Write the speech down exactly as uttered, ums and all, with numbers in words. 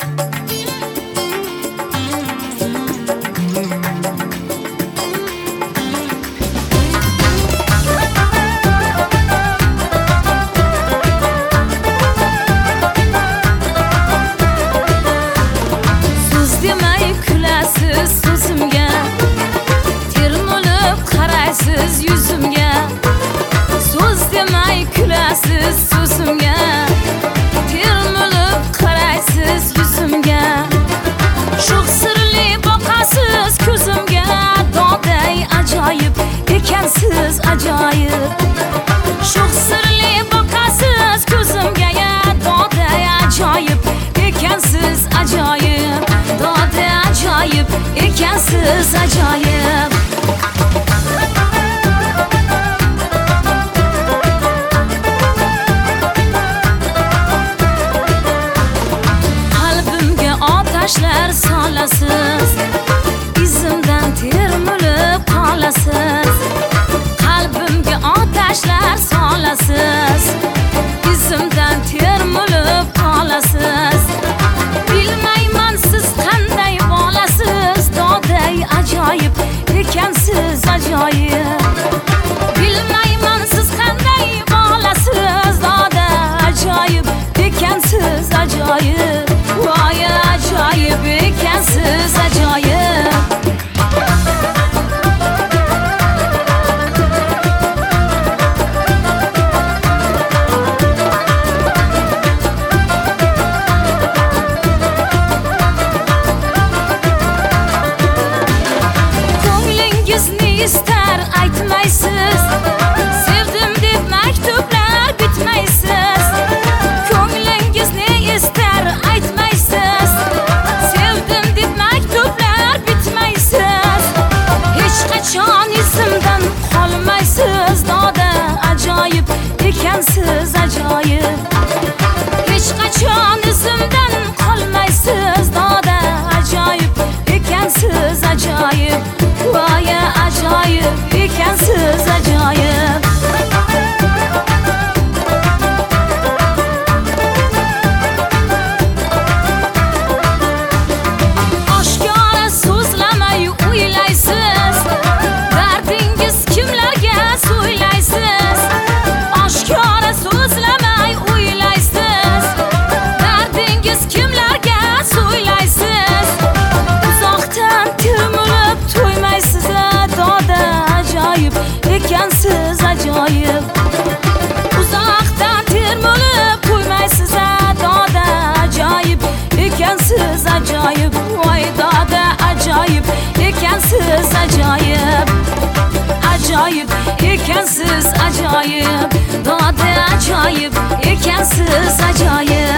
Siz yüzümge so'z demay kulasiz so'zimga termilib qaraysiz yuzimga shu sirli boqasiz ko'zimga doday ajoyib ekansiz ajoyib shu sirli boqasiz ko'zimga doday ajoyib ekansiz ajoyib doday ajoyib ekansiz ajoyib Taşlar solasiz izimdan termilib qolasiz qalbimga otashlar solasiz izimdan termilib qolasiz bilmayman siz qanday bo'lasiz doday ajoyib ekansiz ajoyib bilmayman siz qanday bo'lasiz doday ajoyib ekansiz ajoyib voy ajoyib ekansiz ajoyib ko'nglingizni istar aytmaysiz sevdim deb maktublar bitmaysiz ko'nglingizni istar aytmaysiz sevdim deb maktublar bitmaysiz hech qachon izimdan qolmaysiz doda ajoyib ekansiz ajoyib hech qachon izimdan qolmaysiz doda ajoyib ekansiz ajoyib voy ajoyib ekansiz ajoyib ekansiz ajoyib uzoqdan termilib qo'ymaysiz doda ajoyib ekansiz ajoyib voy doda ajoyib ekansiz ajoyib ajoyib ekansiz ajoyib doda ajoyib ekansiz ajoyib